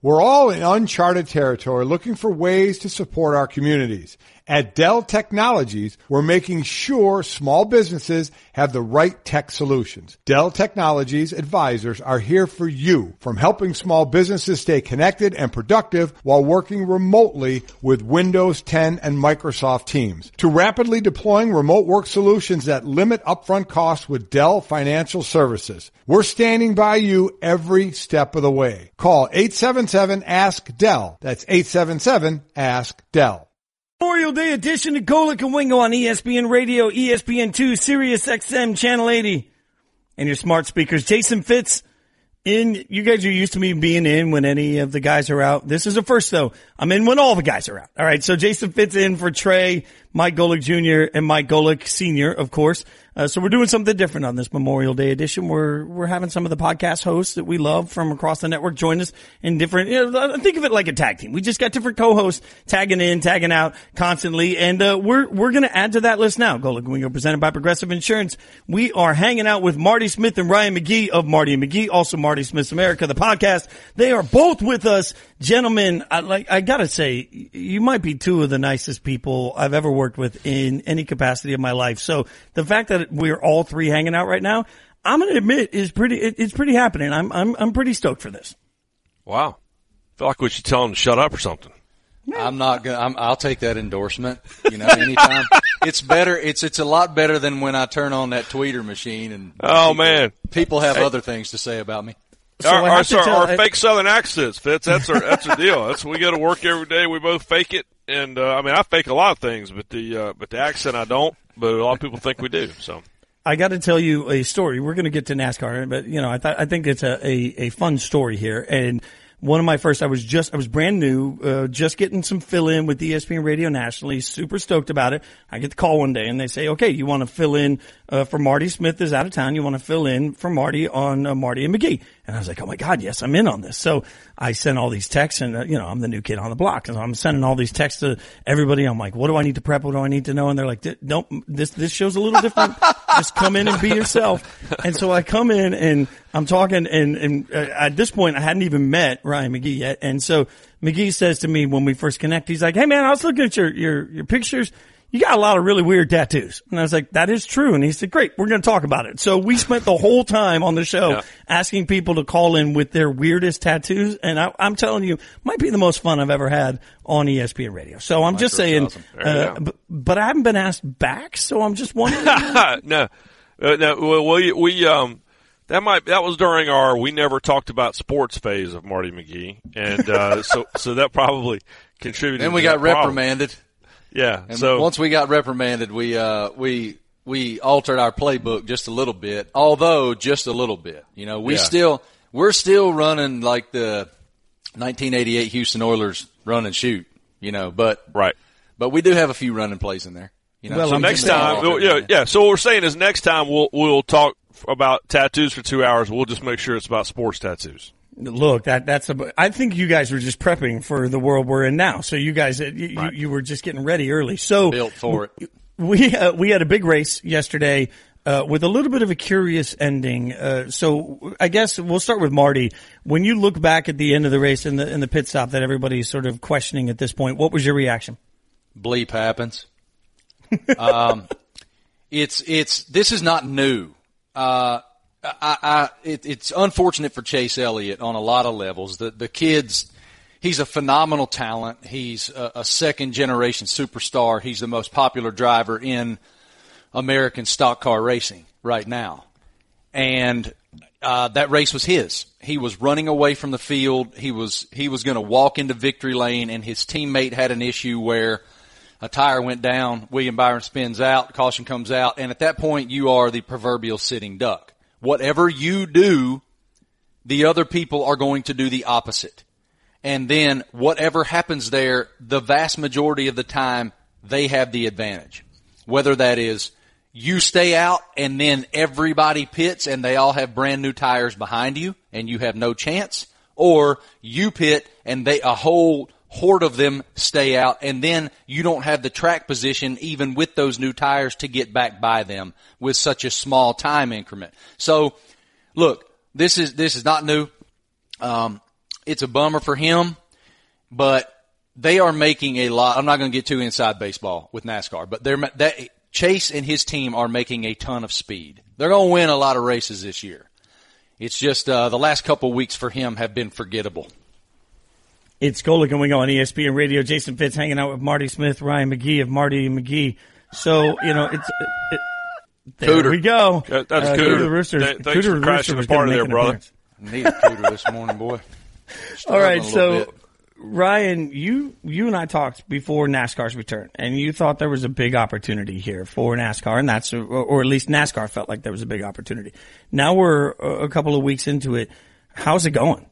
We're all in uncharted territory looking for ways to support our communities. At Dell Technologies, we're making sure small businesses have the right tech solutions. Dell Technologies advisors are here for you, from helping small businesses stay connected and productive while working remotely with Windows 10 and Microsoft Teams, to rapidly deploying remote work solutions that limit upfront costs with Dell Financial Services. We're standing by you every step of the way. Call 877-ASK-DELL. That's 877-ASK-DELL. Memorial Day edition of Golic and Wingo on ESPN Radio, ESPN2, Sirius XM, Channel 80, and your smart speakers. Jason Fitz in. You guys are used to me being in when any of the guys are out. This is a first, though. I'm in when all the guys are out. All right, so Jason Fitz in for Trey, Mike Golic Jr., and Mike Golic Sr., of course. So we're doing something different on this Memorial Day edition. We're having some of the podcast hosts that we love from across the network join us in different, think of it like a tag team. We just got different co-hosts tagging in, tagging out constantly. And, we're going to add to that list now. Golic and Wingo presented by Progressive Insurance. We are hanging out with Marty Smith and Ryan McGee of Marty and McGee, also Marty Smith's America, the podcast. They are both with us. Gentlemen, I gotta say, you might be two of the nicest people I've ever worked with in any capacity of my life. So the fact that we're all three hanging out right now, I'm going to admit it's pretty happening. I'm pretty stoked for this. Wow. I feel like we should tell them to shut up or something. I'm not gonna, I'll take that endorsement, anytime. It's better, it's a lot better than when I turn on that tweeter machine and man. People have other things to say about me. So our fake Southern accents, Fitz. That's our deal. We go to work every day. We both fake it, and I fake a lot of things, but the accent I don't. But a lot of people think we do. So I got to tell you a story. We're going to get to NASCAR, but I think it's a fun story here. And one of my first, I was brand new, just getting some fill in with ESPN Radio nationally, super stoked about it. I get the call one day and they say, okay, you want to fill in, for Marty Smith is out of town. You want to fill in for Marty on Marty and McGee. And I was like, oh my God, yes, I'm in on this. So I sent all these texts and, I'm the new kid on the block. And I'm sending all these texts to everybody. I'm like, what do I need to prep? What do I need to know? And they're like, don't, this show's a little different. Just come in and be yourself. And so I come in and I'm talking and at this point I hadn't even met Ryan McGee yet. And so McGee says to me when we first connect, he's like, hey man, I was looking at your pictures. You got a lot of really weird tattoos. And I was like, that is true. And he said, great, we're going to talk about it. So we spent the whole time on the show asking people to call in with their weirdest tattoos. And I'm telling you, might be the most fun I've ever had on ESPN Radio. So I'm just saying, awesome. But I haven't been asked back. So I'm just wondering. No, that was during we never talked about sports phase of Marty McGee. And, so that probably contributed. Then we got reprimanded. Yeah. And once we got reprimanded, we altered our playbook just a little bit, although just a little bit. We're still running like the 1988 Houston Oilers run and shoot, but we do have a few running plays in there. So next time, So what we're saying is next time we'll talk about tattoos for 2 hours. We'll just make sure it's about sports tattoos. Look, I think you guys were just prepping for the world we're in now. So you guys, you were just getting ready early. So built for it. We had a big race yesterday, with a little bit of a curious ending. So I guess we'll start with Marty. When you look back at the end of the race in the pit stop that everybody's sort of questioning at this point, what was your reaction? Bleep happens. This is not new. It's unfortunate for Chase Elliott on a lot of levels. The kid's, he's a phenomenal talent. He's a second generation superstar. He's the most popular driver in American stock car racing right now. And, that race was his. He was running away from the field. He was going to walk into victory lane, and his teammate had an issue where a tire went down. William Byron spins out. Caution comes out. And at that point, you are the proverbial sitting duck. Whatever you do, the other people are going to do the opposite. And then whatever happens there, the vast majority of the time, they have the advantage. Whether that is you stay out and then everybody pits and they all have brand new tires behind you and you have no chance, or you pit and a whole horde of them stay out and then you don't have the track position even with those new tires to get back by them with such a small time increment. So look, this is not new. it's a bummer for him, but they are making a lot. I'm not going to get too inside baseball with NASCAR, but Chase and his team are making a ton of speed. They're going to win a lot of races this year. It's just the last couple of weeks for him have been forgettable. It's Golic and Wingo on ESPN Radio. Jason Fitz hanging out with Marty Smith, Ryan McGee of Marty and McGee. So, there Cooter. we go. That's Cooter Cooter. the Rooster. Thanks Cooter for the crashing Rooster the party there, brother. appearance. Need a Cooter this morning, boy. All right, Struggling a so little bit. Ryan, you and I talked before NASCAR's return, and you thought there was a big opportunity here for NASCAR, and that's, or at least NASCAR felt like there was a big opportunity. Now we're a couple of weeks into it. How's it going?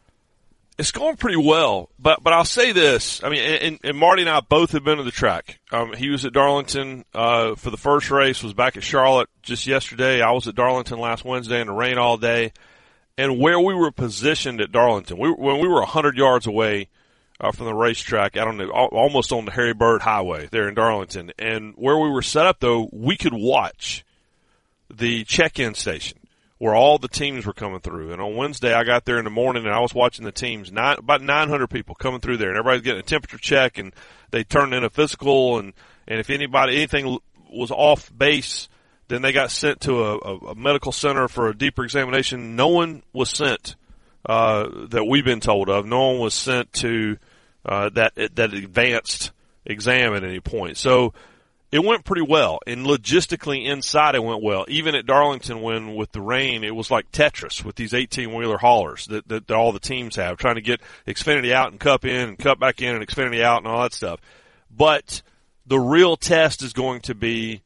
It's going pretty well, but I'll say this. I mean, and Marty and I both have been to the track. He was at Darlington for the first race, was back at Charlotte just yesterday. I was at Darlington last Wednesday in the rain all day. And where we were positioned at Darlington, when we were 100 yards away from the racetrack, I don't know, almost on the Harry Byrd Highway there in Darlington. And where we were set up, though, we could watch the check-in station where all the teams were coming through. And on Wednesday, I got there in the morning, and I was watching the teams, about 900 people coming through there. And everybody's getting a temperature check, and they turned in a physical. And if anything was off base, then they got sent to a medical center for a deeper examination. No one was sent that we've been told of. No one was sent to that advanced exam at any point. So it went pretty well, and logistically inside it went well. Even at Darlington, when with the rain, it was like Tetris with these 18-wheeler haulers that all the teams have, trying to get Xfinity out and Cup in and Cup back in and Xfinity out and all that stuff. But the real test is going to be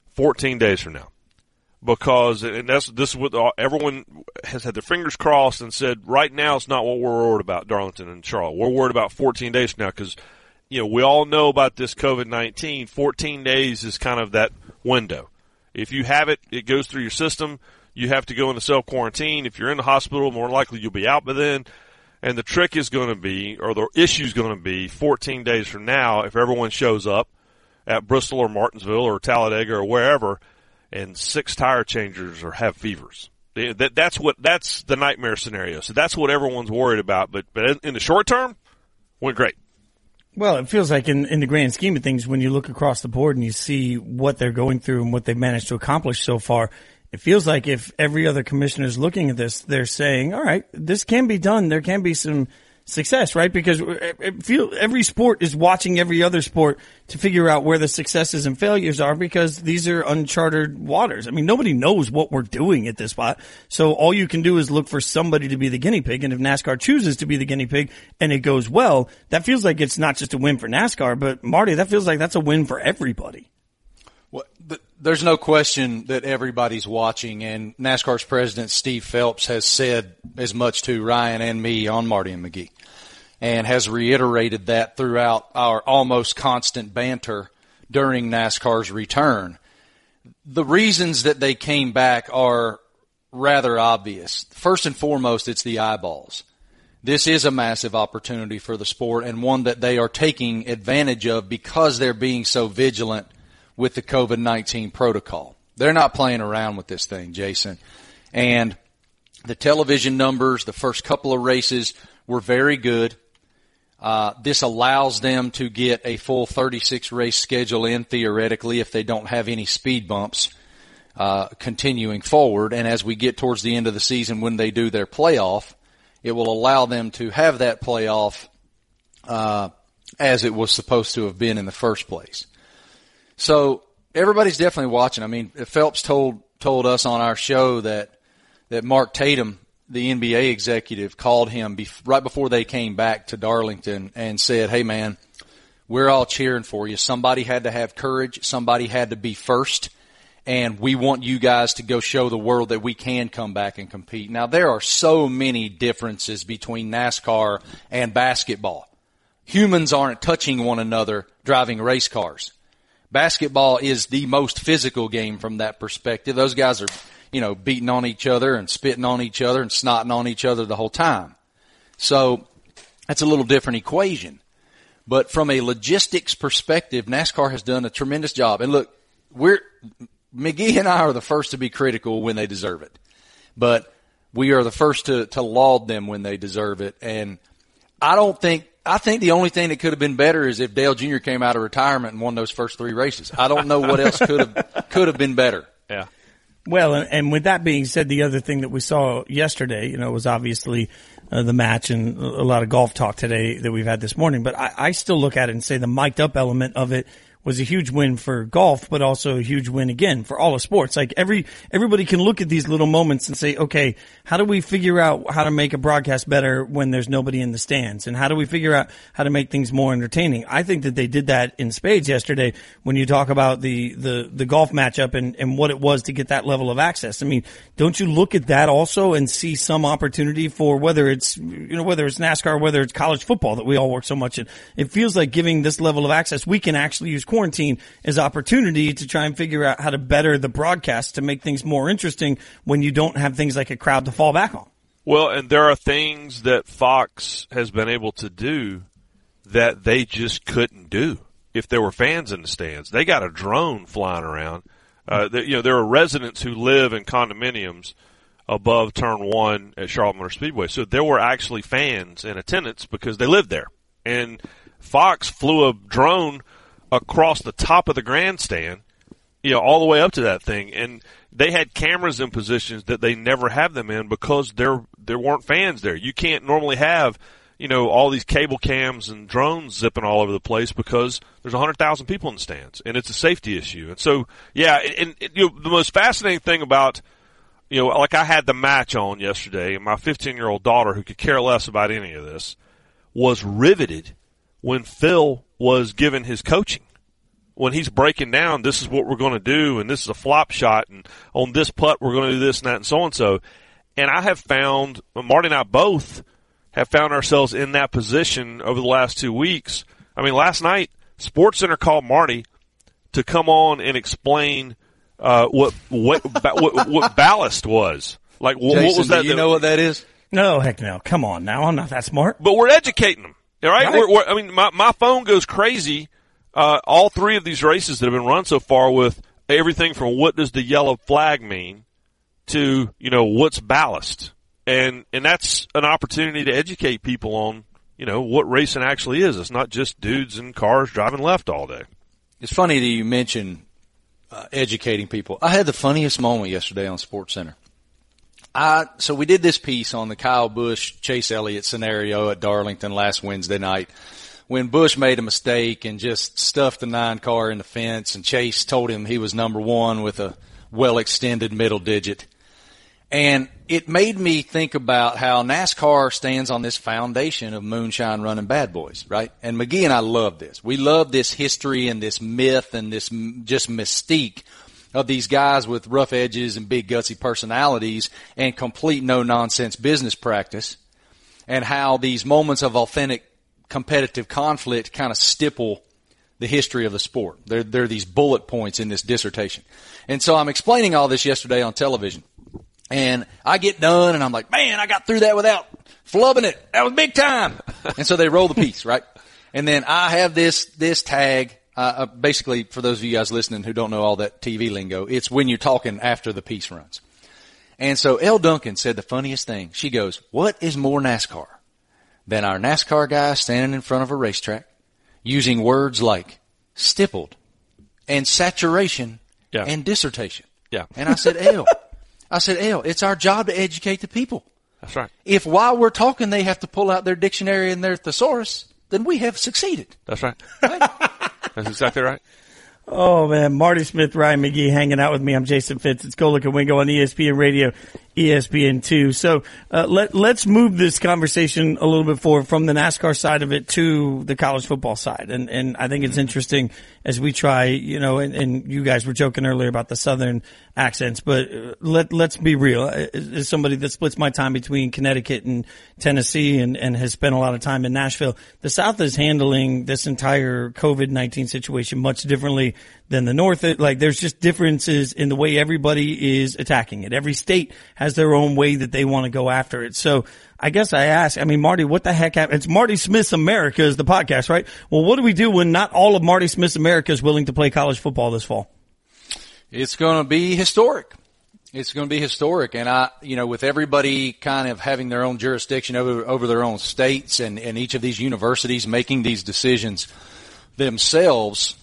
14 days from now, because this is what everyone has had their fingers crossed and said right now it's not what we're worried about, Darlington and Charlotte. We're worried about 14 days from now because, we all know about this COVID-19. 14 days is kind of that window. If you have it, it goes through your system. You have to go into self-quarantine. If you're in the hospital, more likely you'll be out by then. And the trick is going to be, or the issue is going to be 14 days from now if everyone shows up at Bristol or Martinsville or Talladega or wherever, and 6 tire changers or have fevers. That's the nightmare scenario. So that's what everyone's worried about. But in the short term, went great. Well, it feels like in the grand scheme of things, when you look across the board and you see what they're going through and what they've managed to accomplish so far, it feels like if every other commissioner is looking at this, they're saying, all right, this can be done. There can be some success, right? Because every sport is watching every other sport to figure out where the successes and failures are, because these are uncharted waters. I mean, nobody knows what we're doing at this spot. So all you can do is look for somebody to be the guinea pig. And if NASCAR chooses to be the guinea pig and it goes well, that feels like it's not just a win for NASCAR, but Marty, that feels like that's a win for everybody. Well, there's no question that everybody's watching, and NASCAR's president, Steve Phelps, has said as much to Ryan and me on Marty and McGee, and has reiterated that throughout our almost constant banter during NASCAR's return. The reasons that they came back are rather obvious. First and foremost, it's the eyeballs. This is a massive opportunity for the sport, and one that they are taking advantage of because they're being so vigilant with the COVID-19 protocol. They're not playing around with this thing, Jason. And the television numbers, the first couple of races were very good. This allows them to get a full 36 race schedule in theoretically if they don't have any speed bumps continuing forward. And as we get towards the end of the season when they do their playoff, it will allow them to have that playoff as it was supposed to have been in the first place. So everybody's definitely watching. I mean, Phelps told us on our show that Mark Tatum, the NBA executive, called him right before they came back to Darlington and said, hey, man, we're all cheering for you. Somebody had to have courage. Somebody had to be first. And we want you guys to go show the world that we can come back and compete. Now, there are so many differences between NASCAR and basketball. Humans aren't touching one another driving race cars. Basketball is the most physical game from that perspective. Those guys are, beating on each other and spitting on each other and snotting on each other the whole time. So that's a little different equation. But from a logistics perspective, NASCAR has done a tremendous job. And look, McGee and I are the first to be critical when they deserve it. But we are the first to laud them when they deserve it. And I think the only thing that could have been better is if Dale Jr. came out of retirement and won those first 3 races. I don't know what else could have been better. Yeah. Well, and with that being said, the other thing that we saw yesterday, was obviously the match and a lot of golf talk today that we've had this morning. But I still look at it and say the mic'd up element of it was a huge win for golf, but also a huge win again for all of sports. Like everybody can look at these little moments and say, okay, how do we figure out how to make a broadcast better when there's nobody in the stands? And how do we figure out how to make things more entertaining? I think that they did that in spades yesterday when you talk about the golf matchup and what it was to get that level of access. I mean, don't you look at that also and see some opportunity for whether it's NASCAR, whether it's college football that we all work so much in? It feels like giving this level of access, we can actually use quarantine as opportunity to try and figure out how to better the broadcast to make things more interesting when you don't have things like a crowd to fall back on. Well, and there are things that Fox has been able to do that they just couldn't do if there were fans in the stands. They got a drone flying around. There are residents who live in condominiums above Turn 1 at Charlotte Motor Speedway. So there were actually fans in attendance because they lived there. And Fox flew a drone across the top of the grandstand, all the way up to that thing. And they had cameras in positions that they never have them in because there weren't fans there. You can't normally have, all these cable cams and drones zipping all over the place because there's 100,000 people in the stands, and it's a safety issue. And so, yeah, and the most fascinating thing about, like I had the match on yesterday, and my 15-year-old daughter, who could care less about any of this, was riveted when Phil was given his coaching. When he's breaking down, this is what we're going to do, and this is a flop shot, and on this putt we're going to do this and that and so and so. And I have found, Marty and I both have found ourselves in that position over the last 2 weeks. I mean, last night, SportsCenter called Marty to come on and explain what ballast was. Like, Jason, what was that? Do you know what that is? No, heck no. Come on now. I'm not that smart. But we're educating them. All right? My phone goes crazy. All 3 of these races that have been run so far with everything from what does the yellow flag mean to, what's ballast. And that's an opportunity to educate people on, what racing actually is. It's not just dudes in cars driving left all day. It's funny that you mention educating people. I had the funniest moment yesterday on SportsCenter. So we did this piece on the Kyle Busch, Chase Elliott scenario at Darlington last Wednesday night when Busch made a mistake and just stuffed the 9 car in the fence, and Chase told him he was number 1 with a well-extended middle digit. And it made me think about how NASCAR stands on this foundation of moonshine running bad boys, right? And McGee and I love this. We love this history and this myth and this just mystique of these guys with rough edges and big gutsy personalities and complete no-nonsense business practice, and how these moments of authentic competitive conflict kind of stipple the history of the sport. There are these bullet points in this dissertation. And so I'm explaining all this yesterday on television. And I get done and I'm like, man, I got through that without flubbing it. That was big time. And so they roll the piece, right? And then I have this tag. Basically, for those of you guys listening who don't know all that TV lingo, it's when you're talking after the piece runs. And so Elle Duncan said the funniest thing. She goes, what is more NASCAR than our NASCAR guy standing in front of a racetrack using words like stippled and saturation and dissertation? Yeah. And I said, Elle, it's our job to educate the people. That's right. If while we're talking they have to pull out their dictionary and their thesaurus, then we have succeeded. That's right. Right? That's exactly right. Oh, man. Marty Smith, Ryan McGee hanging out with me. I'm Jason Fitz. It's Golic and Wingo on ESPN Radio, ESPN2. So let's move this conversation a little bit forward from the NASCAR side of it to the college football side. And I think it's interesting as we try, and you guys were joking earlier about the Southern accents, but let's be real. As somebody that splits my time between Connecticut and Tennessee and has spent a lot of time in Nashville, the South is handling this entire COVID-19 situation much differently than the North. Like, there's just differences in the way everybody is attacking it. Every state has their own way that they want to go after it. So I guess I ask, Marty, what the heck happened? It's Marty Smith's America is the podcast, right? Well, what do we do when not all of Marty Smith's America is willing to play college football this fall? It's going to be historic. It's going to be historic. And with everybody kind of having their own jurisdiction over their own states and each of these universities making these decisions themselves,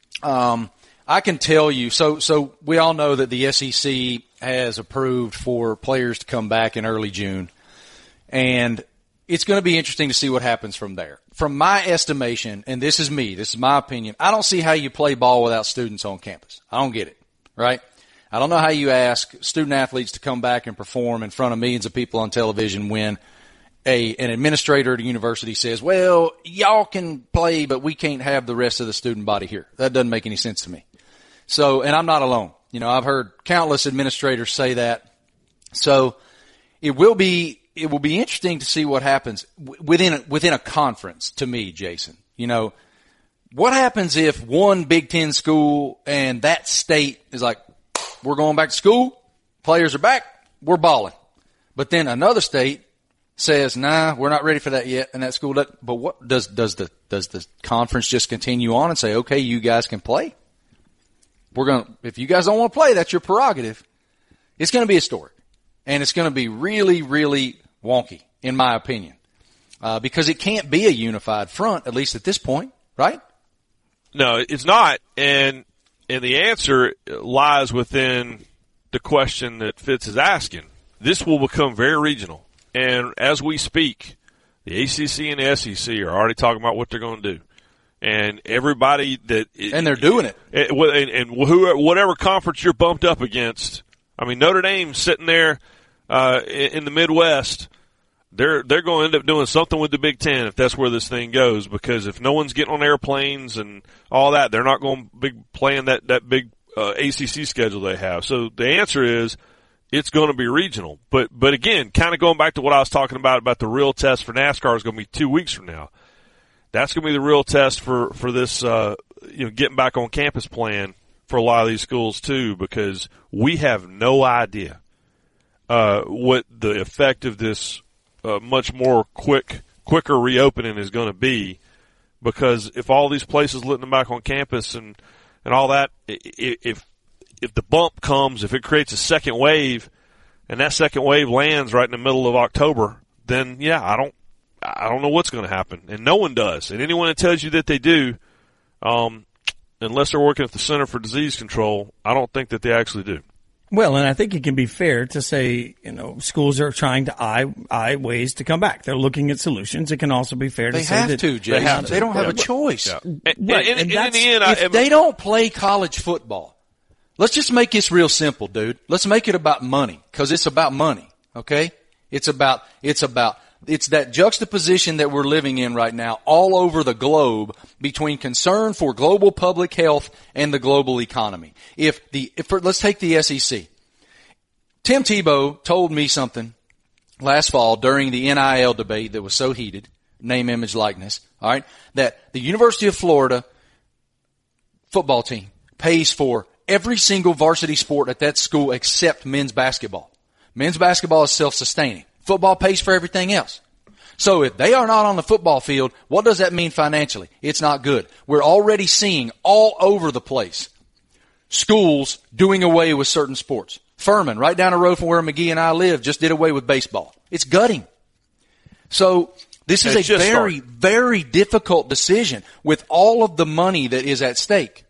I can tell you, so we all know that the SEC has approved for players to come back in early June, and it's going to be interesting to see what happens from there. From my estimation, and this is my opinion, I don't see how you play ball without students on campus. I don't get it, right? I don't know how you ask student athletes to come back and perform in front of millions of people on television when an administrator at a university says, well, y'all can play, but we can't have the rest of the student body here. That doesn't make any sense to me. So, and I'm not alone. I've heard countless administrators say that. So it will be interesting to see what happens within a conference, to me, Jason. What happens if one Big Ten school and that state is like, we're going back to school, players are back, we're balling. But then another state says, nah, we're not ready for that yet, and that school doesn't. But what does the conference just continue on and say, okay, you guys can play? If you guys don't want to play, that's your prerogative. It's going to be historic. And it's going to be really, really wonky, in my opinion. Because it can't be a unified front, at least at this point, right? No, it's not. And the answer lies within the question that Fitz is asking. This will become very regional. And as we speak, the ACC and the SEC are already talking about what they're going to do. And everybody and they're doing it. And whatever conference you're bumped up against, I mean, Notre Dame's sitting there in the Midwest. They're going to end up doing something with the Big Ten if that's where this thing goes, because if no one's getting on airplanes and all that, they're not going to be playing that big ACC schedule they have. So the answer is it's going to be regional. But again, kind of going back to what I was talking about the real test for NASCAR is going to be 2 weeks from now. That's going to be the real test for this getting back on campus plan for a lot of these schools too, because we have no idea what the effect of this much more quicker reopening is going to be, because if all these places letting them back on campus and all that, if the bump comes, if it creates a second wave, and that second wave lands right in the middle of October, then yeah, I don't know what's going to happen, and no one does. And anyone that tells you that they do, unless they're working at the Center for Disease Control, I don't think that they actually do. Well, and I think it can be fair to say, schools are trying to eye ways to come back. They're looking at solutions. It can also be fair to say that Jason. They don't have a choice. Yeah. And in the end, if they don't play college football, let's just make this real simple, dude. Let's make it about money, because it's about money. Okay, it's that juxtaposition that we're living in right now all over the globe between concern for global public health and the global economy. Let's take the SEC. Tim Tebow told me something last fall during the NIL debate that was so heated, name, image, likeness, all right, that the University of Florida football team pays for every single varsity sport at that school except men's basketball. Men's basketball is self-sustaining. Football pays for everything else. So if they are not on the football field, what does that mean financially? It's not good. We're already seeing all over the place schools doing away with certain sports. Furman, right down the road from where McGee and I live, just did away with baseball. It's gutting. So this is a very, very difficult decision with all of the money that is at stake.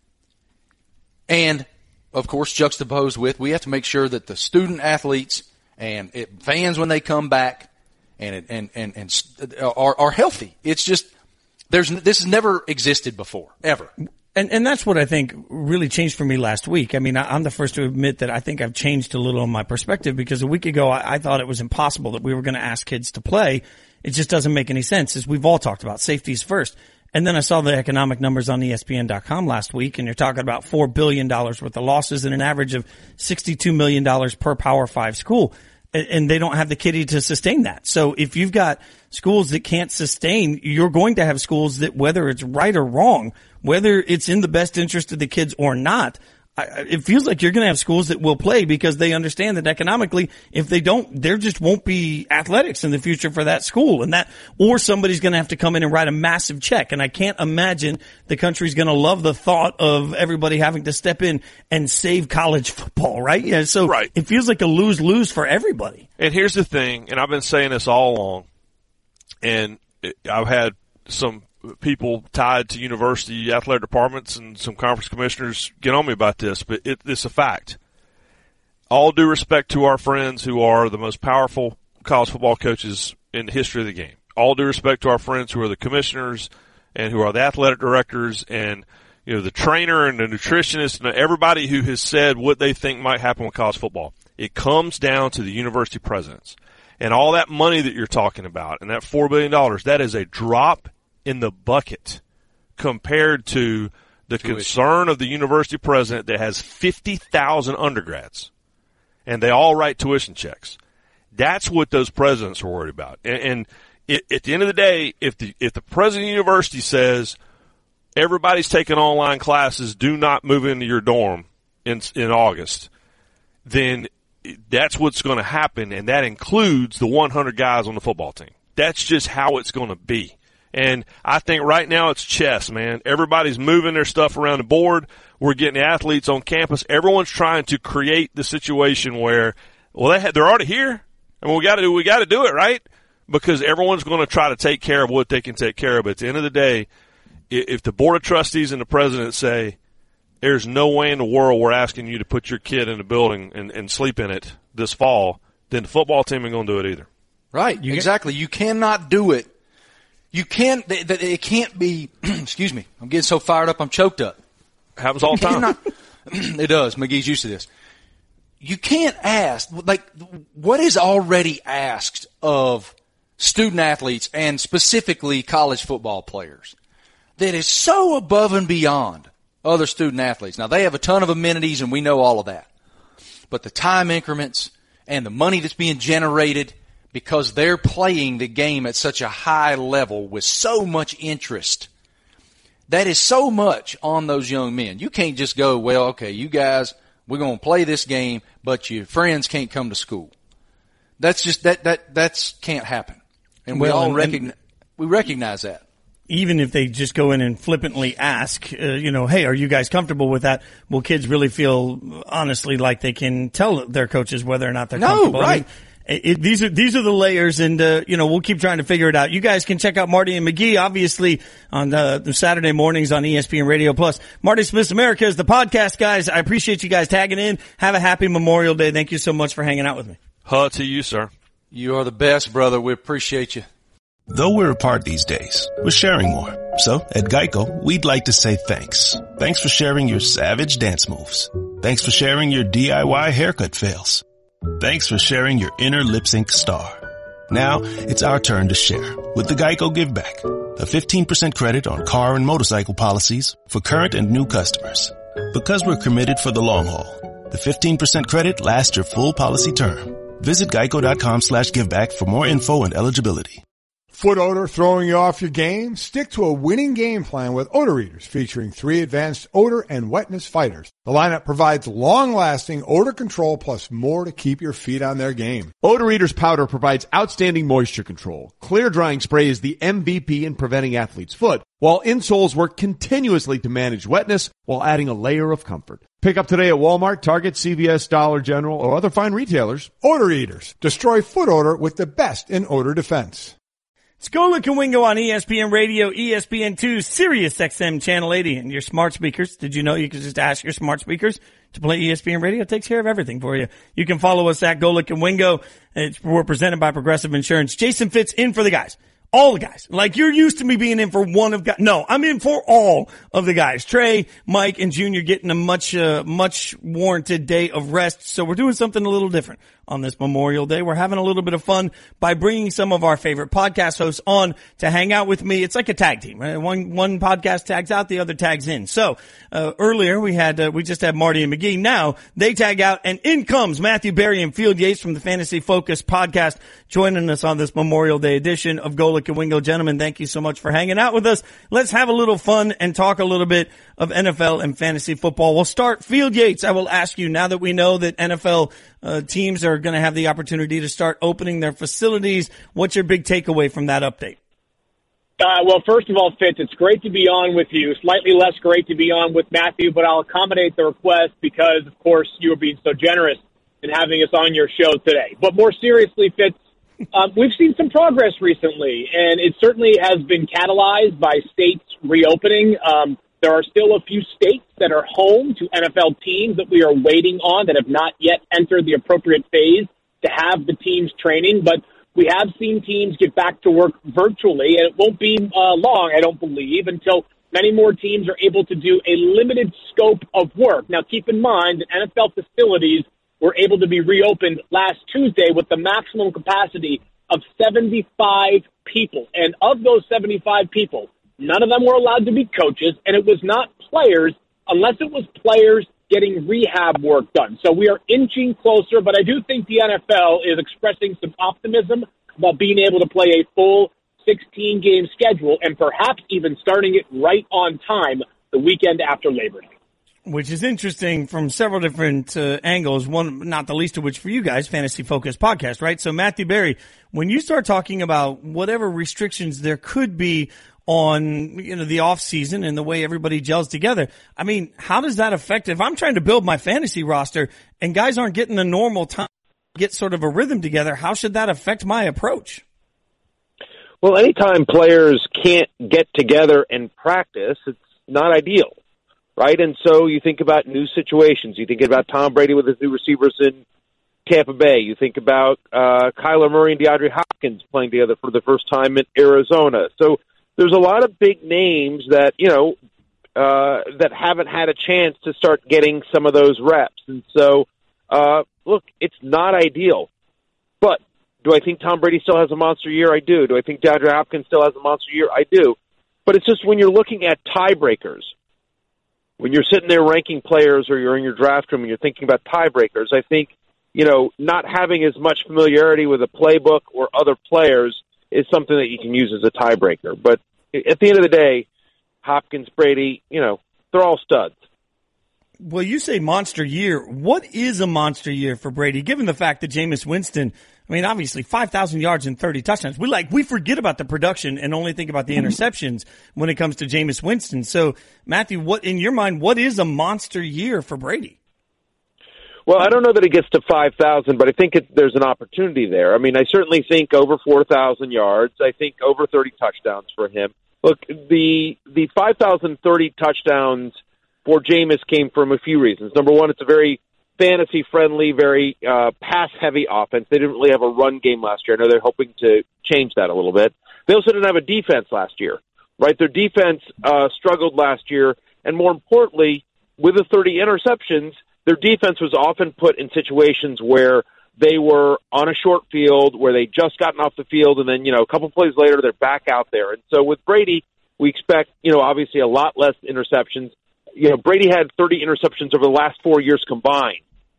And, of course, juxtaposed with, we have to make sure that the student athletes and fans, when they come back, and are healthy. It's just this has never existed before, ever. And that's what I think really changed for me last week. I mean, I'm the first to admit that I think I've changed a little in my perspective, because a week ago I thought it was impossible that we were going to ask kids to play. It just doesn't make any sense, as we've all talked about. Safety's first. And then I saw the economic numbers on ESPN.com last week, and you're talking about $4 billion worth of losses and an average of $62 million per Power 5 school. And they don't have the kitty to sustain that. So if you've got schools that can't sustain, you're going to have schools that, whether it's right or wrong, whether it's in the best interest of the kids or not, it feels like you're going to have schools that will play because they understand that economically, if they don't, there just won't be athletics in the future for that school, or somebody's going to have to come in and write a massive check. And I can't imagine the country's going to love the thought of everybody having to step in and save college football, right? Yeah. So right. It feels like a lose-lose for everybody. And here's the thing, and I've been saying this all along, and I've had some people tied to university athletic departments and some conference commissioners get on me about this, but it's a fact. All due respect to our friends who are the most powerful college football coaches in the history of the game. All due respect to our friends who are the commissioners and who are the athletic directors and, the trainer and the nutritionist and everybody who has said what they think might happen with college football. It comes down to the university presidents. And all that money that you're talking about and that $4 billion, that is a drop in the bucket compared to the concern of the university president that has 50,000 undergrads and they all write tuition checks. That's what those presidents are worried about. And at the end of the day, if the president of the university says everybody's taking online classes, do not move into your dorm in August, then that's what's going to happen, and that includes the 100 guys on the football team. That's just how it's going to be. And I think right now it's chess, man. Everybody's moving their stuff around the board. We're getting athletes on campus. Everyone's trying to create the situation where, they're already here. I mean, we got to do it, right? Because everyone's going to try to take care of what they can take care of. But at the end of the day, if the board of trustees and the president say, there's no way in the world we're asking you to put your kid in a building and sleep in it this fall, then the football team ain't going to do it either. Right, exactly. You cannot do it. You can't, it can't be, excuse me, I'm getting so fired up, I'm choked up. Happens all the time. It does. McGee's used to this. You can't ask, what is already asked of student athletes and specifically college football players that is so above and beyond other student athletes. Now, they have a ton of amenities, and we know all of that. But the time increments and the money that's being generated because they're playing the game at such a high level with so much interest, that is so much on those young men. You can't just go, well, okay, you guys, we're going to play this game, but your friends can't come to school. That's just, that's can't happen. And we recognize that. Even if they just go in and flippantly ask, hey, are you guys comfortable with that? Will kids really feel honestly like they can tell their coaches whether or not they're comfortable? Right. These are the layers, and we'll keep trying to figure it out. You guys can check out Marty and McGee, obviously, on the Saturday mornings on ESPN Radio Plus. Marty Smith's America is the podcast, guys. I appreciate you guys tagging in. Have a happy Memorial Day. Thank you so much for hanging out with me. To you, sir. You are the best, brother. We appreciate you. Though we're apart these days, we're sharing more. So, at Geico, we'd like to say thanks. Thanks for sharing your savage dance moves. Thanks for sharing your DIY haircut fails. Thanks for sharing your inner lip sync star. Now, it's our turn to share with the Geico Give Back, a 15% credit on car and motorcycle policies for current and new customers. Because we're committed for the long haul, the 15% credit lasts your full policy term. Visit geico.com/giveback for more info and eligibility. Foot odor throwing you off your game? Stick to a winning game plan with Odor Eaters, featuring 3 advanced odor and wetness fighters. The lineup provides long-lasting odor control plus more to keep your feet on their game. Odor Eaters powder provides outstanding moisture control. Clear drying spray is the MVP in preventing athlete's foot, while insoles work continuously to manage wetness while adding a layer of comfort. Pick up today at Walmart, Target, CVS, Dollar General, or other fine retailers. Odor Eaters. Destroy foot odor with the best in odor defense. It's Go Look and Wingo on ESPN Radio, ESPN2, Sirius XM Channel 80, and your smart speakers. Did you know you could just ask your smart speakers to play ESPN Radio? It takes care of everything for you. You can follow us at Go Look and Wingo. We're presented by Progressive Insurance. Jason Fitz in for the guys. All the guys. Like, you're used to me being in for one of guys. No, I'm in for all of the guys. Trey, Mike, and Junior getting a much warranted day of rest. So we're doing something a little different on this Memorial Day. We're having a little bit of fun by bringing some of our favorite podcast hosts on to hang out with me. It's like a tag team, right? One podcast tags out, the other tags in. So, earlier we just had Marty and McGee. Now they tag out, and in comes Matthew Berry and Field Yates from the Fantasy Focus podcast, joining us on this Memorial Day edition of Go Look Wicked Wingo. Gentlemen, thank you so much for hanging out with us. Let's have a little fun and talk a little bit of NFL and fantasy football. We'll start Field Yates. I will ask you, now that we know that NFL teams are going to have the opportunity to start opening their facilities, what's your big takeaway from that update? Well, first of all, Fitz, it's great to be on with you. Slightly less great to be on with Matthew, but I'll accommodate the request because, of course, you are being so generous in having us on your show today. But more seriously, Fitz, we've seen some progress recently, and it certainly has been catalyzed by states reopening. There are still a few states that are home to NFL teams that we are waiting on that have not yet entered the appropriate phase to have the teams training, but we have seen teams get back to work virtually, and it won't be long, I don't believe, until many more teams are able to do a limited scope of work. Now, keep in mind that NFL facilities were able to be reopened last Tuesday with the maximum capacity of 75 people. And of those 75 people, none of them were allowed to be coaches, and it was not players unless it was players getting rehab work done. So we are inching closer, but I do think the NFL is expressing some optimism about being able to play a full 16-game schedule and perhaps even starting it right on time the weekend after Labor Day. Which is interesting from several different angles, one not the least of which for you guys, Fantasy Focus Podcast, right? So Matthew Berry, when you start talking about whatever restrictions there could be on, the off season and the way everybody gels together, I mean, how does that affect, if I'm trying to build my fantasy roster and guys aren't getting the normal time to get sort of a rhythm together, how should that affect my approach? Well, anytime players can't get together and practice, it's not ideal, right? And so you think about new situations. You think about Tom Brady with his new receivers in Tampa Bay. You think about Kyler Murray and DeAndre Hopkins playing together for the first time in Arizona. So there's a lot of big names that, that haven't had a chance to start getting some of those reps. And so, look, it's not ideal. But do I think Tom Brady still has a monster year? I do. Do I think DeAndre Hopkins still has a monster year? I do. But it's just when you're looking at tiebreakers, when you're sitting there ranking players or you're in your draft room and you're thinking about tiebreakers, I think, not having as much familiarity with a playbook or other players is something that you can use as a tiebreaker. But at the end of the day, Hopkins, Brady, they're all studs. Well, you say monster year. What is a monster year for Brady, given the fact that Jameis Winston, obviously 5,000 yards and 30 touchdowns. We forget about the production and only think about the interceptions when it comes to Jameis Winston. So, Matthew, in your mind, what is a monster year for Brady? Well, I don't know that it gets to 5,000, but I think there's an opportunity there. I certainly think over 4,000 yards. I think over 30 touchdowns for him. Look, the 5,030 touchdowns for Jameis came from a few reasons. Number one, it's a very fantasy-friendly, very pass-heavy offense. They didn't really have a run game last year. I know they're hoping to change that a little bit. They also didn't have a defense last year, right? Their defense struggled last year, and more importantly, with the 30 interceptions, their defense was often put in situations where they were on a short field, where they just gotten off the field, and then, a couple plays later, they're back out there. And so with Brady, we expect, obviously a lot less interceptions. Brady had 30 interceptions over the last 4 years combined.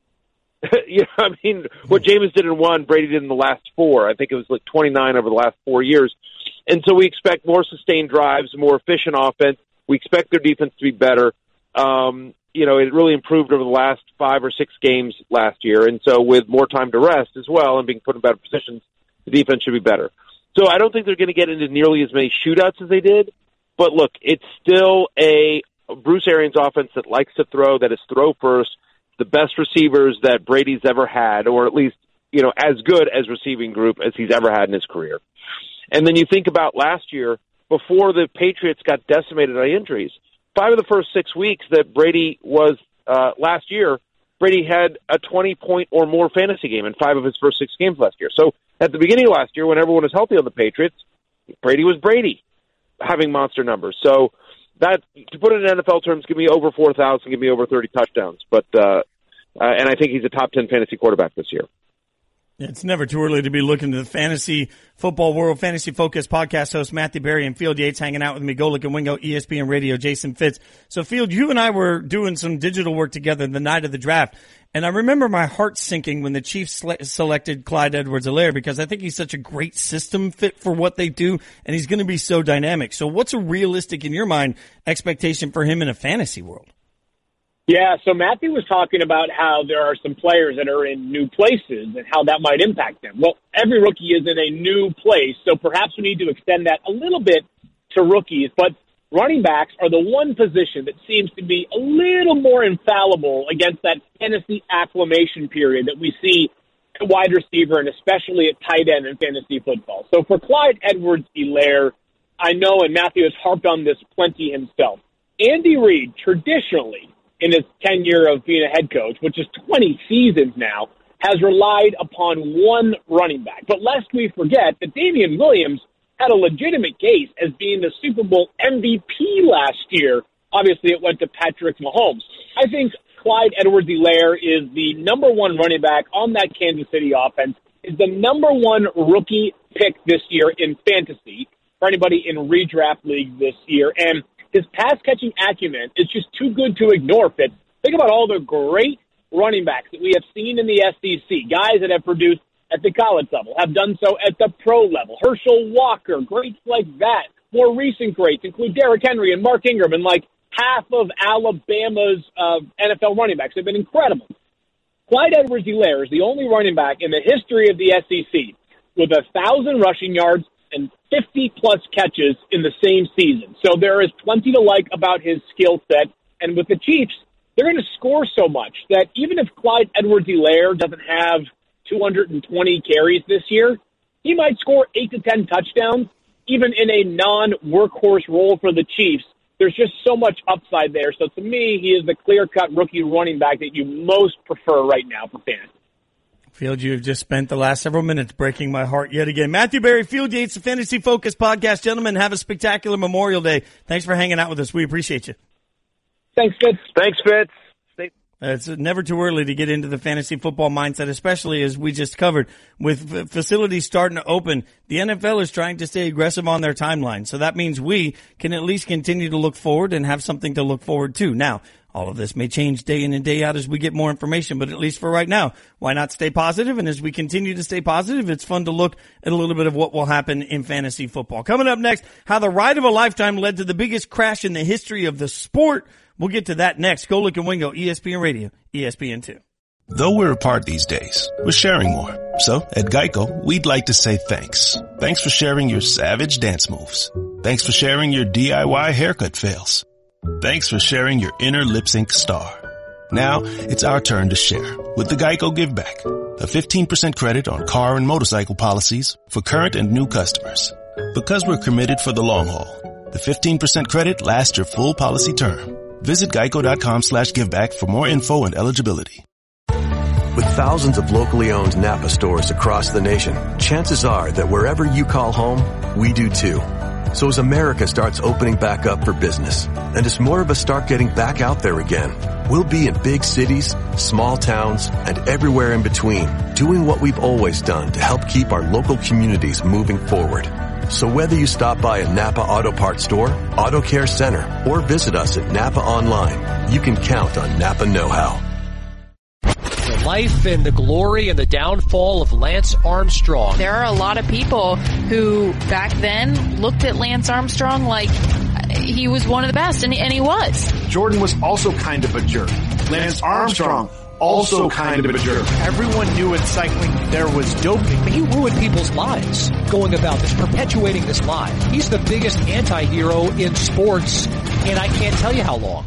What Jameis did in one, Brady did in the last four. I think it was like 29 over the last 4 years. And so we expect more sustained drives, more efficient offense. We expect their defense to be better. It really improved over the last 5 or 6 games last year. And so with more time to rest as well and being put in better positions, the defense should be better. So I don't think they're going to get into nearly as many shootouts as they did. But look, it's still a Bruce Arians offense that likes to throw, that is throw first, the best receivers that Brady's ever had, or at least, as good as receiving group as he's ever had in his career. And then you think about last year, before the Patriots got decimated by injuries, 5 of the first 6 weeks that Brady was last year, Brady had a 20-point or more fantasy game in 5 of his first 6 games last year. So at the beginning of last year, when everyone was healthy on the Patriots, Brady was Brady, having monster numbers. So that, to put it in NFL terms, give me over 4,000, give me over 30 touchdowns. But and I think he's a top 10 fantasy quarterback this year. It's never too early to be looking to the fantasy football world. Fantasy Focus podcast host Matthew Berry and Field Yates hanging out with me. Golic and Wingo, ESPN Radio, Jason Fitz. So, Field, you and I were doing some digital work together the night of the draft, and I remember my heart sinking when the Chiefs selected Clyde Edwards-Helaire because I think he's such a great system fit for what they do, and he's going to be so dynamic. So what's a realistic, in your mind, expectation for him in a fantasy world? Yeah, so Matthew was talking about how there are some players that are in new places and how that might impact them. Well, every rookie is in a new place, so perhaps we need to extend that a little bit to rookies. But running backs are the one position that seems to be a little more infallible against that fantasy acclimation period that we see at wide receiver and especially at tight end in fantasy football. So for Clyde Edwards-Helaire, I know, and Matthew has harped on this plenty himself, Andy Reid traditionally, in his tenure of being a head coach, which is 20 seasons now, has relied upon one running back. But lest we forget that Damian Williams had a legitimate case as being the Super Bowl MVP last year. Obviously, it went to Patrick Mahomes. I think Clyde Edwards-Helaire is the number one running back on that Kansas City offense, is the number one rookie pick this year in fantasy for anybody in redraft league this year. And his pass-catching acumen is just too good to ignore, Fitz. Think about all the great running backs that we have seen in the SEC, guys that have produced at the college level, have done so at the pro level. Herschel Walker, greats like that. More recent greats include Derrick Henry and Mark Ingram, and like half of Alabama's NFL running backs have been incredible. Clyde Edwards-Helaire is the only running back in the history of the SEC with 1,000 rushing yards and 50-plus catches in the same season. So there is plenty to like about his skill set. And with the Chiefs, they're going to score so much that even if Clyde Edwards-Helaire doesn't have 220 carries this year, he might score 8 to 10 touchdowns, even in a non-workhorse role for the Chiefs. There's just so much upside there. So to me, he is the clear-cut rookie running back that you most prefer right now for fantasy. Field, you have just spent the last several minutes breaking my heart yet again. Matthew Berry, Field Yates, the Fantasy Focus podcast. Gentlemen, have a spectacular Memorial Day. Thanks for hanging out with us. We appreciate you. Thanks, Fitz. Thanks, Fitz. It's never too early to get into the fantasy football mindset, especially as we just covered. With facilities starting to open, the NFL is trying to stay aggressive on their timeline. So that means we can at least continue to look forward and have something to look forward to. Now, all of this may change day in and day out as we get more information, but at least for right now, why not stay positive? And as we continue to stay positive, it's fun to look at a little bit of what will happen in fantasy football. Coming up next, how the ride of a lifetime led to the biggest crash in the history of the sport. We'll get to that next. Golic and Wingo, ESPN Radio, ESPN2. Though we're apart these days, we're sharing more. So, at Geico, we'd like to say thanks. Thanks for sharing your savage dance moves. Thanks for sharing your DIY haircut fails. Thanks for sharing your inner lip sync star. Now, it's our turn to share with the Geico Give Back. A 15% credit on car and motorcycle policies for current and new customers. Because we're committed for the long haul, the 15% credit lasts your full policy term. Visit geico.com/giveback for more info and eligibility. With thousands of locally owned Napa stores across the nation, chances are that wherever you call home, we do too. So as America starts opening back up for business, and as more of us start getting back out there again, we'll be in big cities, small towns, and everywhere in between, doing what we've always done to help keep our local communities moving forward. So whether you stop by a Napa Auto Parts store, Auto Care Center, or visit us at Napa Online, you can count on Napa Know-How. The life and the glory and the downfall of Lance Armstrong. There are a lot of people who back then looked at Lance Armstrong like he was one of the best, and he was. Jordan was also kind of a jerk. Lance Armstrong, also kind of a jerk. Everyone knew in cycling there was doping. He ruined people's lives going about this, perpetuating this lie. He's the biggest anti-hero in sports, and I can't tell you how long.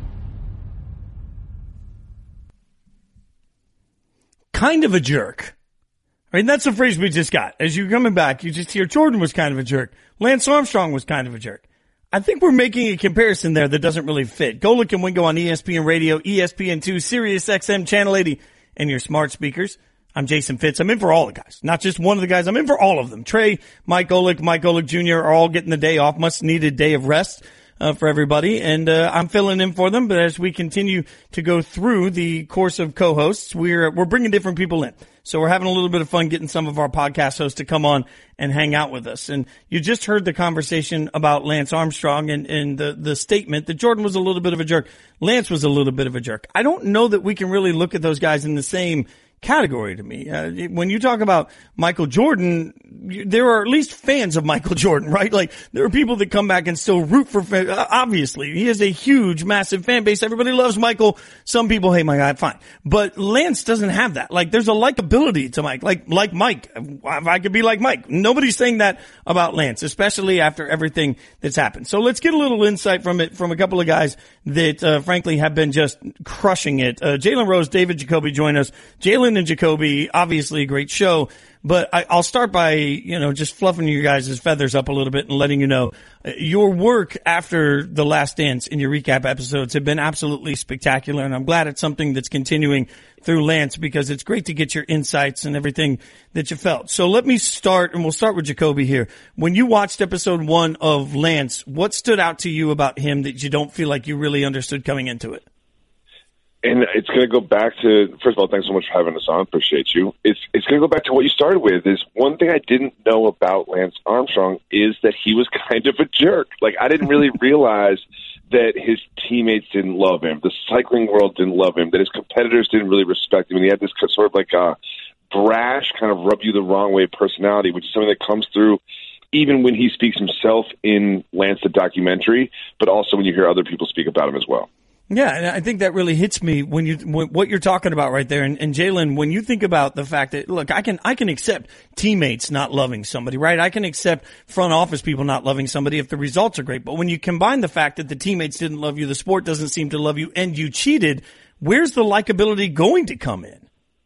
Kind of a jerk. I mean, that's the phrase we just got. As you're coming back, you just hear Jordan was kind of a jerk. Lance Armstrong was kind of a jerk. I think we're making a comparison there that doesn't really fit. Golic and Wingo on ESPN Radio, ESPN2, Sirius XM, Channel 80, and your smart speakers. I'm Jason Fitz. I'm in for all the guys. Not just one of the guys. I'm in for all of them. Trey, Mike Golic Jr. are all getting the day off. Much needed day of rest. for everybody, and I'm filling in for them. But as we continue to go through the course of co-hosts, we're bringing different people in. So we're having a little bit of fun getting some of our podcast hosts to come on and hang out with us. And you just heard the conversation about Lance Armstrong and the statement that Jordan was a little bit of a jerk. Lance was a little bit of a jerk. I don't know that we can really look at those guys in the same category to me. When you talk about Michael Jordan, there are at least fans of Michael Jordan, right? Like, there are people that come back and still root for, obviously. He has a huge, massive fan base. Everybody loves Michael. Some people hate my guy, fine. But Lance doesn't have that. Like, there's a likability to Mike. Like Mike. If I could be like Mike. Nobody's saying that about Lance, especially after everything that's happened. So let's get a little insight from a couple of guys that, frankly, have been just crushing it. Jalen Rose, David Jacoby join us. Jalen and Jacoby, obviously a great show, but I'll start by, just fluffing you guys' feathers up a little bit and letting you know your work after The Last Dance in your recap episodes have been absolutely spectacular, and I'm glad it's something that's continuing through Lance because it's great to get your insights and everything that you felt. So let me start, and we'll start with Jacoby here. When you watched episode 1 of Lance, what stood out to you about him that you don't feel like you really understood coming into it? And it's going to go back to, first of all, thanks so much for having us on. Appreciate you. It's going to go back to what you started with. Is one thing I didn't know about Lance Armstrong is that he was kind of a jerk. Like, I didn't really realize that his teammates didn't love him, the cycling world didn't love him, that his competitors didn't really respect him, and he had this sort of like a brash, kind of rub you the wrong way personality, which is something that comes through even when he speaks himself in Lance the documentary, but also when you hear other people speak about him as well. Yeah, and I think that really hits me when what you're talking about right there. And Jalen, when you think about the fact that, look, I can accept teammates not loving somebody, right? I can accept front office people not loving somebody if the results are great. But when you combine the fact that the teammates didn't love you, the sport doesn't seem to love you, and you cheated, where's the likability going to come in?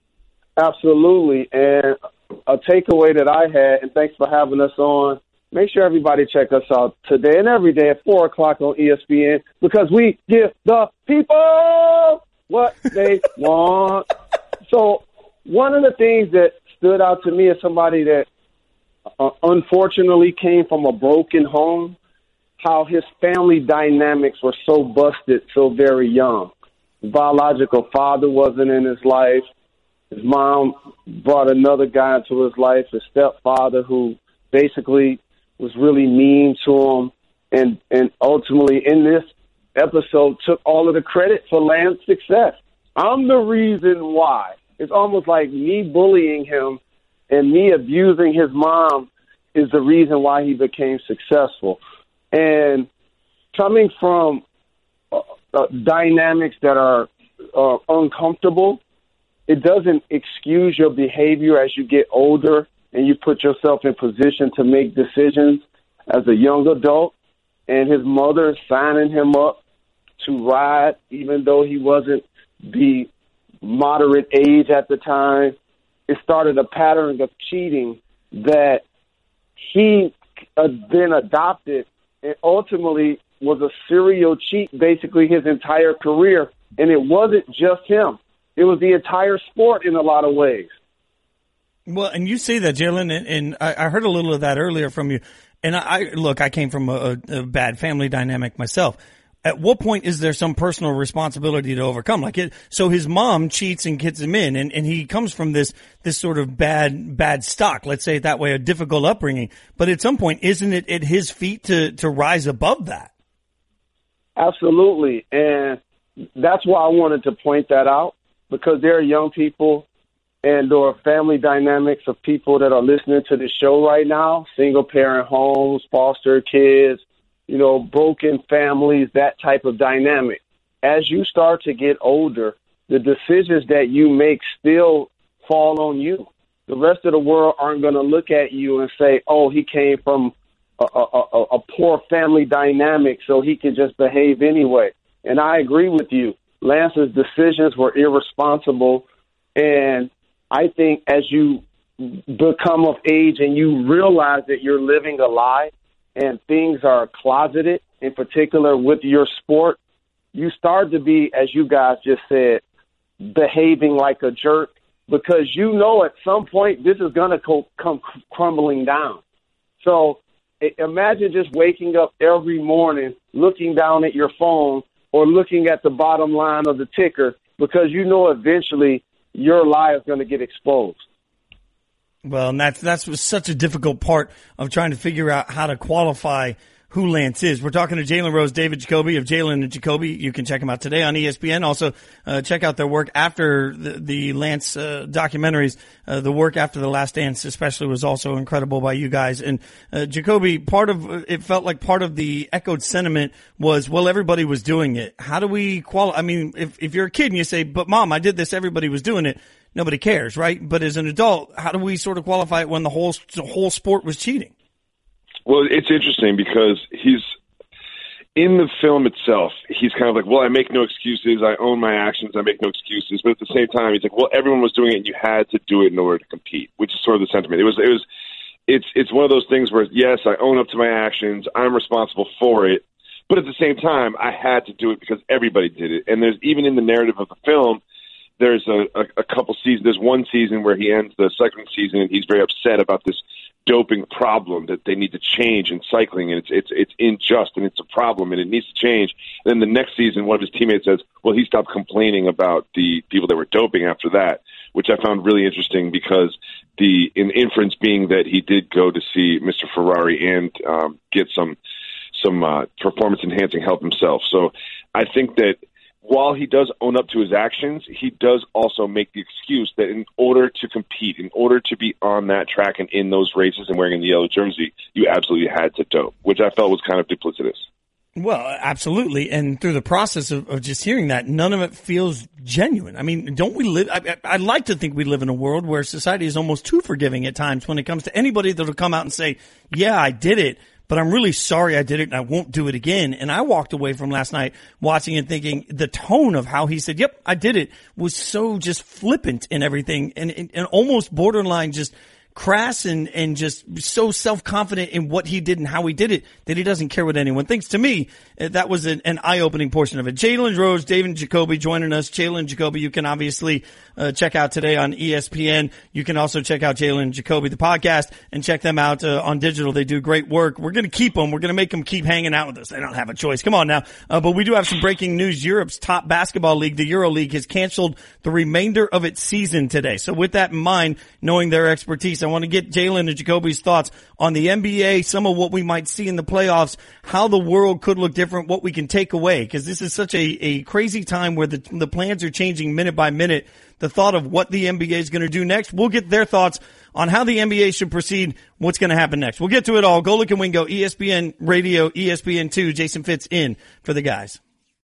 Absolutely. And a takeaway that I had, and thanks for having us on, make sure everybody check us out today and every day at 4 o'clock on ESPN because we give the people what they want. So one of the things that stood out to me as somebody that unfortunately came from a broken home, how his family dynamics were so busted so very young. His biological father wasn't in his life. His mom brought another guy into his life, his stepfather, who basically was really mean to him, and ultimately in this episode took all of the credit for Lance's success. I'm the reason why. It's almost like me bullying him and me abusing his mom is the reason why he became successful. And coming from dynamics that are uncomfortable, it doesn't excuse your behavior as you get older and you put yourself in position to make decisions as a young adult. And his mother signing him up to ride, even though he wasn't the moderate age at the time. It started a pattern of cheating that he then adopted and ultimately was a serial cheat basically his entire career. And it wasn't just him. It was the entire sport in a lot of ways. Well, and you say that, Jalen, and I heard a little of that earlier from you. And I came from a bad family dynamic myself. At what point is there some personal responsibility to overcome? So his mom cheats and gets him in, and he comes from this sort of bad stock, let's say it that way, a difficult upbringing. But at some point, isn't it at his feet to rise above that? Absolutely. And that's why I wanted to point that out, because there are young people and or family dynamics of people that are listening to this show right now, single parent homes, foster kids, broken families, that type of dynamic. As you start to get older, the decisions that you make still fall on you. The rest of the world aren't going to look at you and say, oh, he came from a poor family dynamic, so he can just behave anyway. And I agree with you. Lance's decisions were irresponsible, and I think as you become of age and you realize that you're living a lie and things are closeted, in particular with your sport, you start to be, as you guys just said, behaving like a jerk because at some point this is going to come crumbling down. So imagine just waking up every morning, looking down at your phone or looking at the bottom line of the ticker, because you know eventually your lie is going to get exposed. Well, and that's such a difficult part of trying to figure out how to qualify who Lance is. We're talking to Jalen Rose, David Jacoby of Jalen and Jacoby. You can check them out today on ESPN. Also, check out their work after the Lance documentaries. The work after The Last Dance especially was also incredible by you guys. And Jacoby, it felt like part of the echoed sentiment was, well, everybody was doing it. How do we qualify? I mean, if you're a kid and you say, but Mom, I did this, everybody was doing it, nobody cares, right? But as an adult, how do we sort of qualify it when the whole sport was cheating? Well, it's interesting because he's in the film itself. He's kind of like, well, I make no excuses. I own my actions. I make no excuses. But at the same time, he's like, well, everyone was doing it, and you had to do it in order to compete, which is sort of the sentiment. It's one of those things where, yes, I own up to my actions. I'm responsible for it. But at the same time, I had to do it because everybody did it. And there's even in the narrative of the film, there's a couple seasons. There's one season where he ends the second season, and he's very upset about this doping problem that they need to change in cycling, and it's unjust, and it's a problem, and it needs to change. And then the next season, one of his teammates says, well, he stopped complaining about the people that were doping after that, which I found really interesting because the inference being that he did go to see Mr. Ferrari and get some performance-enhancing help himself. So I think that while he does own up to his actions, he does also make the excuse that in order to compete, in order to be on that track and in those races and wearing the yellow jersey, you absolutely had to dope, which I felt was kind of duplicitous. Well, absolutely. And through the process of just hearing that, none of it feels genuine. I mean, don't we live, I'd like to think we live in a world where society is almost too forgiving at times when it comes to anybody that'll come out and say, yeah, I did it, but I'm really sorry I did it and I won't do it again. And I walked away from last night watching and thinking the tone of how he said, yep, I did it, was so just flippant and everything and almost borderline just crass and just so self-confident in what he did and how he did it that he doesn't care what anyone thinks. To me, that was an eye-opening portion of it. Jalen Rose, David Jacoby joining us. Jalen Jacoby, you can obviously check out today on ESPN. You can also check out Jalen Jacoby, the podcast, and check them out on digital. They do great work. We're going to keep them. We're going to make them keep hanging out with us. They don't have a choice. Come on now. But we do have some breaking news. Europe's top basketball league, the EuroLeague, has canceled the remainder of its season today. So with that in mind, knowing their expertise, I want to get Jalen and Jacoby's thoughts on the NBA, some of what we might see in the playoffs, how the world could look different, what we can take away, because this is such a crazy time where the plans are changing minute by minute. The thought of what the NBA is going to do next, we'll get their thoughts on how the NBA should proceed, what's going to happen next. We'll get to it all. Golic and Wingo, ESPN Radio, ESPN2, Jason Fitz in for the guys.